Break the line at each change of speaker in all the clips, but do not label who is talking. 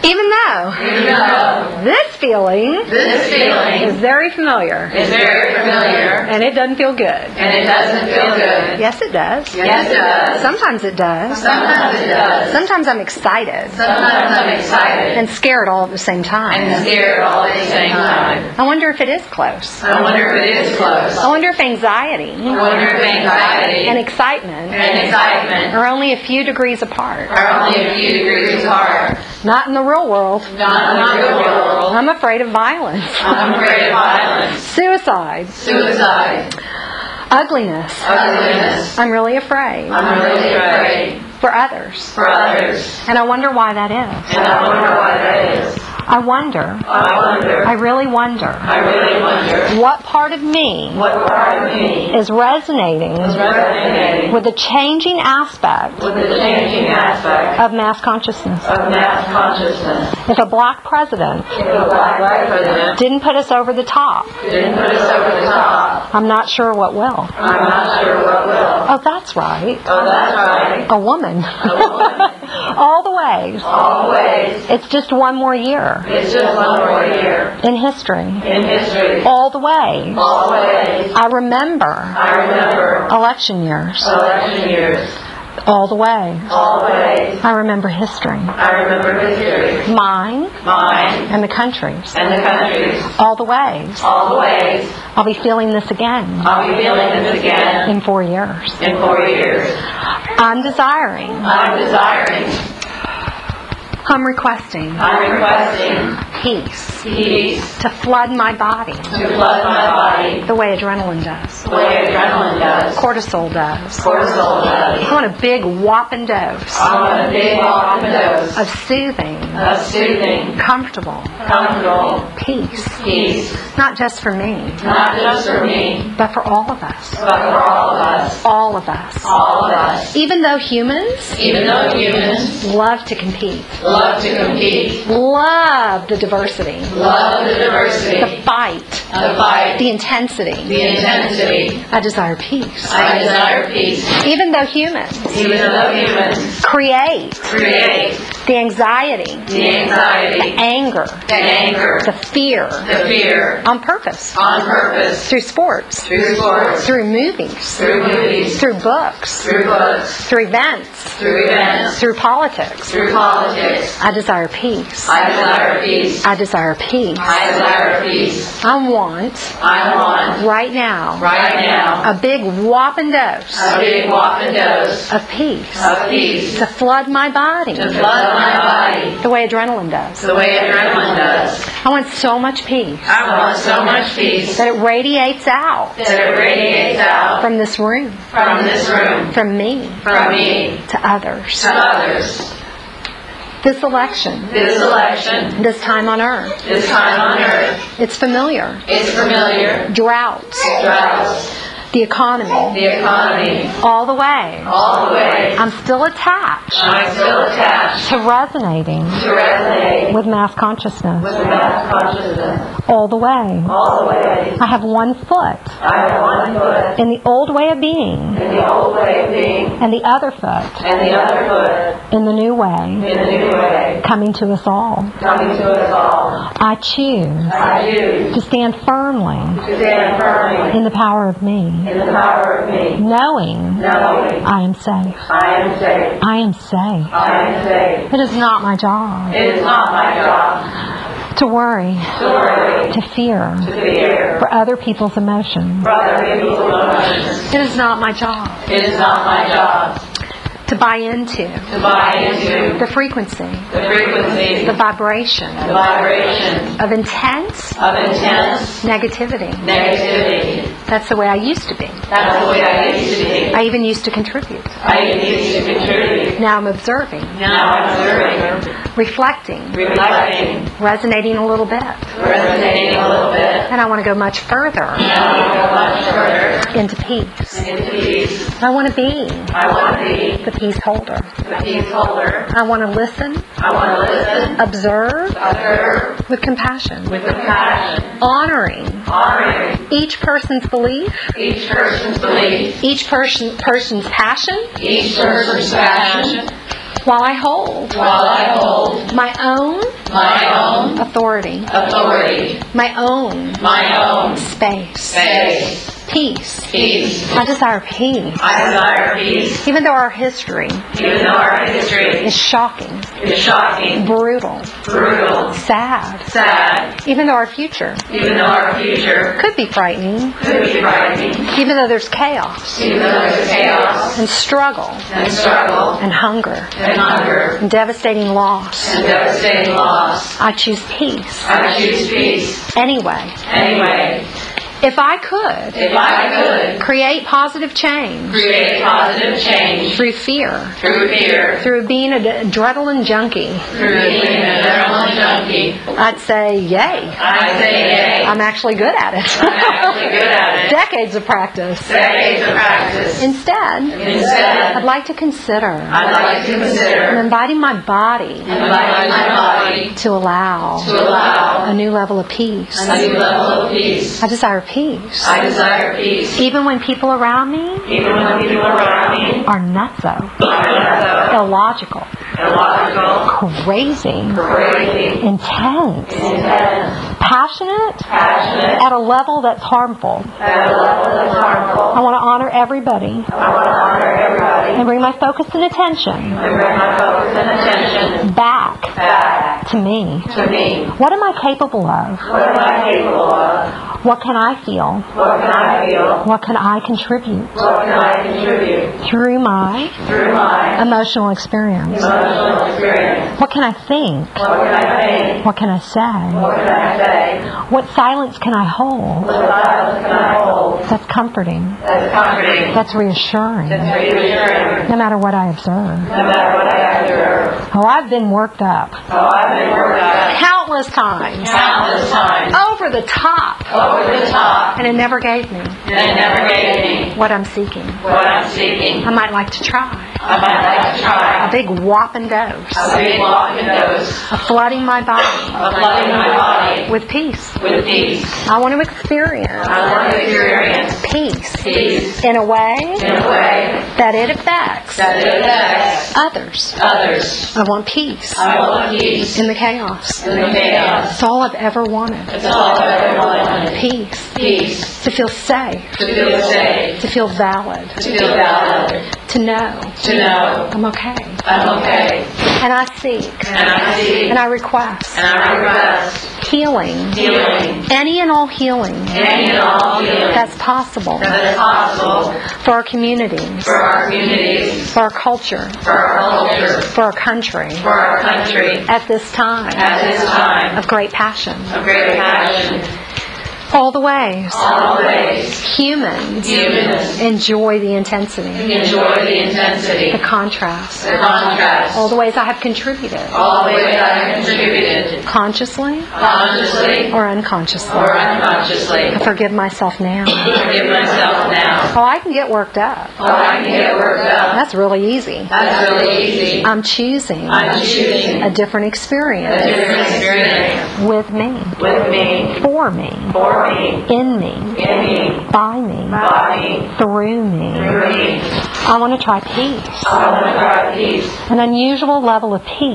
Even though this feeling is very familiar. And it doesn't feel good. Yes, it does. Sometimes it does. Sometimes I'm excited. And scared all at the same time. I wonder if it is close. I wonder if anxiety and excitement are only a few degrees apart. Not in the real world. I'm afraid of violence. Suicide. Ugliness. I'm really afraid. For others. And I wonder why that is. I wonder. I really wonder. What part of me is resonating with the changing aspect of mass consciousness. If a black president didn't put us over the top, I'm not sure what will. Oh, that's right. A woman. All the ways. It's just one more year. In history. All the ways. I remember election years. All the way. I remember history. Mine. And the country's. All the ways. I'll be feeling this again. In 4 years. I'm desiring. I'm requesting peace to flood my body the way adrenaline does. Cortisol does. I want a big whopping dose of soothing, comfortable peace. Not just for me, but for all of us. All of us. Even though humans love to compete. Love the diversity. The fight. The intensity. I desire peace. Even though humans create the anxiety, the anger, the fear on purpose. Through sports. Through movies. Through books. Through events. Through politics. I desire peace. I desire peace. I want right now a big whopping dose of peace to flood my body the way adrenaline does. I want so much peace that it radiates out from this room, from me to others. This election, this time on earth, it's familiar. Droughts, the economy, all the way. I'm still attached to resonating with mass consciousness. All the way. I have one foot in the old way of being, and the other foot in the new way, coming to us all. I choose to stand firmly in the power of me. Knowing I am safe. I am safe. It is not my job to worry, to fear for other people's emotions. It is not my job to buy into the frequency, the vibration of intense negativity. That's the way I used to be. I even used to contribute. Now I'm observing, reflecting, resonating a little bit. And I want to go much further into peace. I want to be the peace holder. I want to listen, observe with compassion, honoring each person's belief, each person's passion, while I hold my own Authority. My own. Space. Peace. I desire peace. Even though our history is shocking. Brutal. Sad. Even though our future could be frightening. Even though there's chaos. And struggle. And hunger. And devastating loss. I choose peace. Anyway. If I could create positive change through fear, through being an adrenaline junkie, I'd say yay. I'm actually good at it. Decades of practice. Instead, I'd like to consider and inviting my body to allow a new level of peace. I desire peace. Even when people around me are nutso, illogical, crazy, intense, passionate, at a level that's harmful. I want to honor everybody and bring my focus and attention back to me. What am I capable of? What can I feel? What can I contribute? Through my emotional experience. What can I think? What can I say? What silence can I hold? That's comforting. That's reassuring. No matter what I observe. Oh, I've been worked up. Countless times. Over the top. And it never gave me what I'm seeking. I might like to try. A big whopping dose. Of flooding my body with peace. I want to experience peace in a way that it affects others. I want peace in the chaos. It's all I've ever wanted. Peace. To feel safe. To feel valid. To know I'm okay. And I seek. And I request. Healing. Any and all healing. That's possible. For our communities. For our culture. For our country. At this time. Of great passion. All the ways. Humans enjoy the intensity. The contrast. All the ways I have contributed. Consciously or unconsciously. I forgive myself now. Oh, I can get worked up. That's really easy. I'm choosing a different experience. With me. For me. In me, by me, through me. I want to try peace. An unusual level of peace.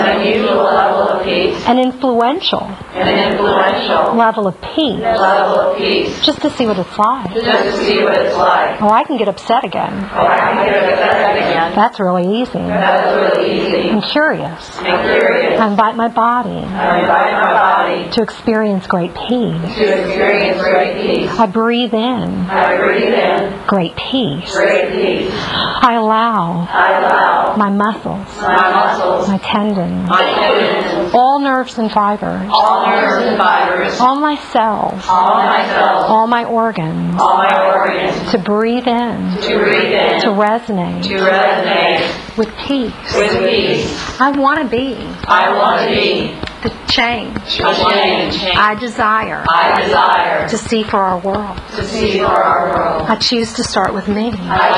An influential level of peace. Just to see what it's like. Oh, I can get upset again. That's really easy. I'm curious. I invite my body to experience great peace. I breathe in great peace. I allow my muscles, my tendons, all nerves and fibers, all my cells, all my organs, to breathe in, to resonate with peace. I want to be the change I desire to see for our world. I choose to start with me.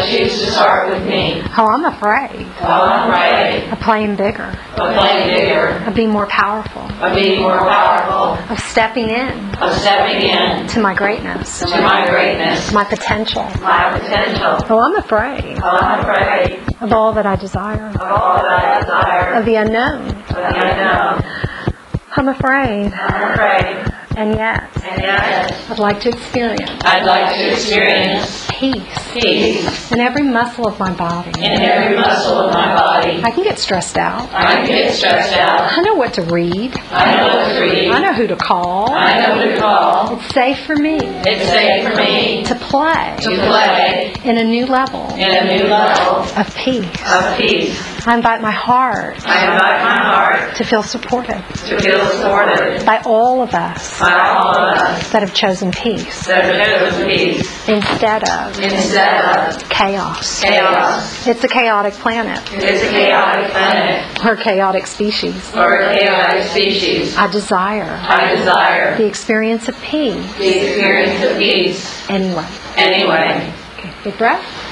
Oh, I'm afraid of playing bigger. Of being more powerful. Of stepping in to my greatness. My potential. Oh, I'm afraid of all that I desire. Of the unknown. I'm afraid.
I'm afraid.
And yet, I'd like to experience peace in every muscle of my body. I can get stressed out. I know what to read. I know who to call. It's safe for me to play in a new level of peace. I invite my heart to feel supported by all of us that have chosen peace instead of chaos. It's a chaotic planet. We're a chaotic species. I desire the experience of peace anyway. Okay, big breath.